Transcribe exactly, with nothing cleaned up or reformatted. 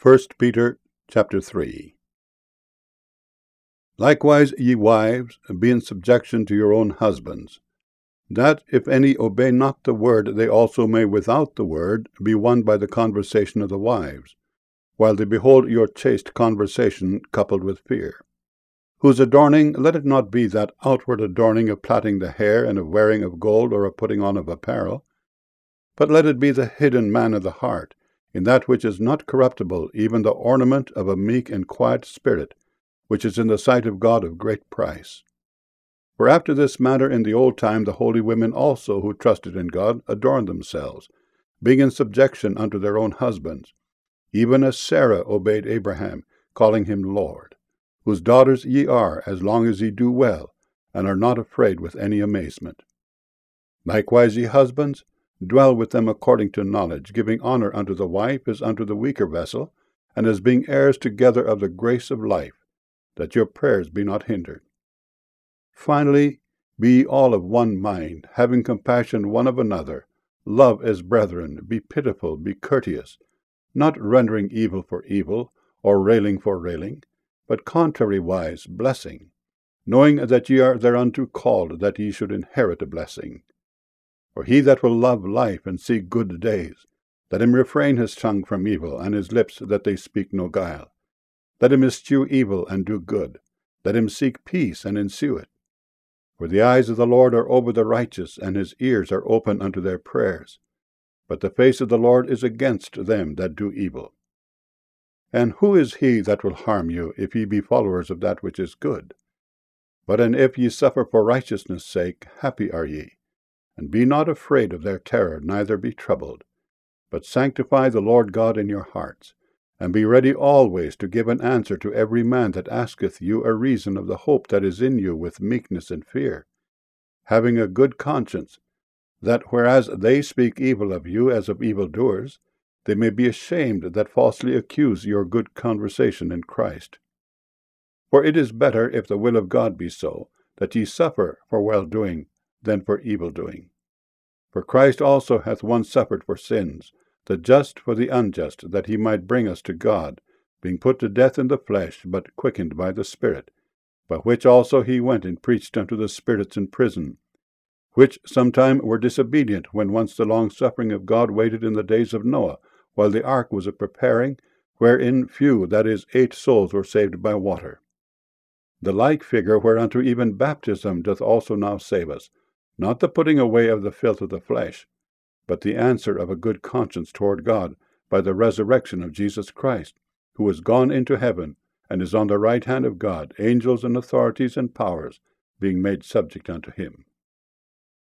First Peter chapter three. Likewise, ye wives, be in subjection to your own husbands, that if any obey not the word, they also may without the word be won by the conversation of the wives, while they behold your chaste conversation coupled with fear. Whose adorning, let it not be that outward adorning of plaiting the hair, and of wearing of gold, or of putting on of apparel, but let it be the hidden man of the heart, in that which is not corruptible, even the ornament of a meek and quiet spirit, which is in the sight of God of great price. For after this manner in the old time the holy women also, who trusted in God, adorned themselves, being in subjection unto their own husbands, even as Sarah obeyed Abraham, calling him Lord, whose daughters ye are, as long as ye do well, and are not afraid with any amazement. Likewise, ye husbands, dwell with them according to knowledge, giving honor unto the wife as unto the weaker vessel, and as being heirs together of the grace of life, that your prayers be not hindered. Finally, be ye all of one mind, having compassion one of another, love as brethren, be pitiful, be courteous, not rendering evil for evil, or railing for railing, but contrariwise blessing, knowing that ye are thereunto called, that ye should inherit a blessing. For he that will love life and see good days, let him refrain his tongue from evil, and his lips that they speak no guile. Let him eschew evil and do good. Let him seek peace and ensue it. For the eyes of the Lord are over the righteous, and his ears are open unto their prayers. But the face of the Lord is against them that do evil. And who is he that will harm you, if ye be followers of that which is good? But and if ye suffer for righteousness' sake, happy are ye. And be not afraid of their terror, neither be troubled. But sanctify the Lord God in your hearts, and be ready always to give an answer to every man that asketh you a reason of the hope that is in you with meekness and fear, having a good conscience, that whereas they speak evil of you as of evildoers, they may be ashamed that falsely accuse your good conversation in Christ. For it is better, if the will of God be so, that ye suffer for well-doing than for evil-doing. For Christ also hath once suffered for sins, the just for the unjust, that he might bring us to God, being put to death in the flesh, but quickened by the Spirit, by which also he went and preached unto the spirits in prison, which sometime were disobedient, when once the long-suffering of God waited in the days of Noah, while the ark was a preparing, wherein few, that is, eight souls, were saved by water. The like figure whereunto even baptism doth also now save us, not the putting away of the filth of the flesh, but the answer of a good conscience toward God by the resurrection of Jesus Christ, who is gone into heaven, and is on the right hand of God, angels and authorities and powers being made subject unto him.